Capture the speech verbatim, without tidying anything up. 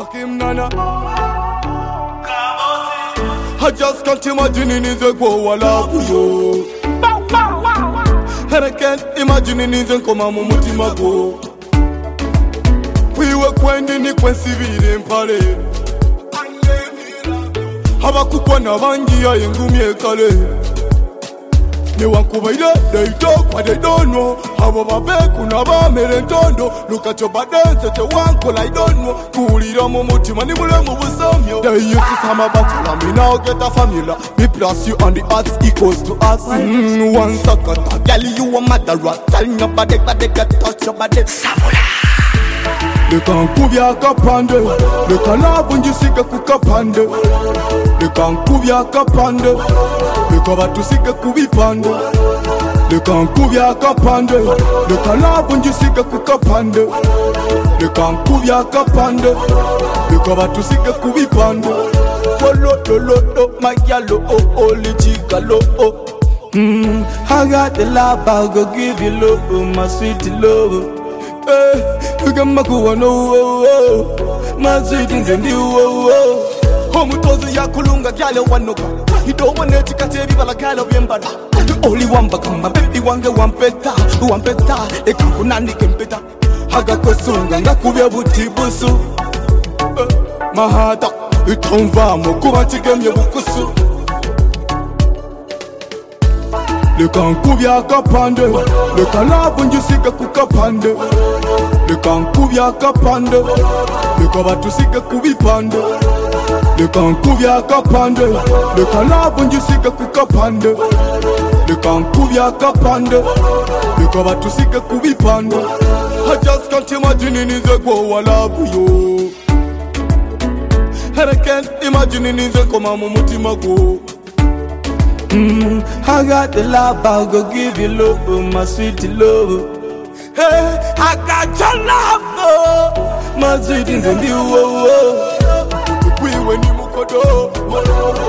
Hakim Nana. I just can't imagine in his go wala yo. And I can't imagine in his come on mutima go. We were kwending ni kwensivile mpale. Abakukwa nabangi ya yengumi ekale. They want to buy it, they talk, but they don't know. How about Beku, Nava, Merentondo? Look at your button, such a one call, I don't know. Kuli Ramomuti, Manibulamu was some you. They used to summer battle, and we now get a formula. We plus you on the arts equals to us. Mm, one sucker, tell you a matter, tell your body, but they get touch your body. Le kankubya kapande, le kanabunjisike kukapande. Le kankubya kapande, le kabatusike kubipande. Le kankubya kapande, le kanabunjisike kukapande. Le kankubya kapande, le kabatusike kubipande. Wolo lo lo lo, magyalo oh oh, lichikalo oh. Hmm, I got the love, I'll go give you love, my sweet love. Eh, you can make one oh, my sweet in the new oh. Homutozo ya kulunga gyale wanoka. You don't want to take a bala gala yembada. The only one bakama baby wange wampeta, wampeta, e kakunani kempeta. Haga kosunga ngakubya buti busu. Mahata, itomva mokuba tigemye bukusu. Le kankubya kapande, le kanabunjisike kukapande. Le kankubya kapande, le kabatusike kubipande. Le kankubya kapande, le kanabunjisike kukapande. Le kankubya kapande, le kabatusike kubipande. I just can't imagine in his go wala yo. And I can't imagine in his go mama mutima go. Mm, I got the love, I'll go give you love, my sweet love. Hey, I got your love, oh, my sweet in the new. We when you mukodo.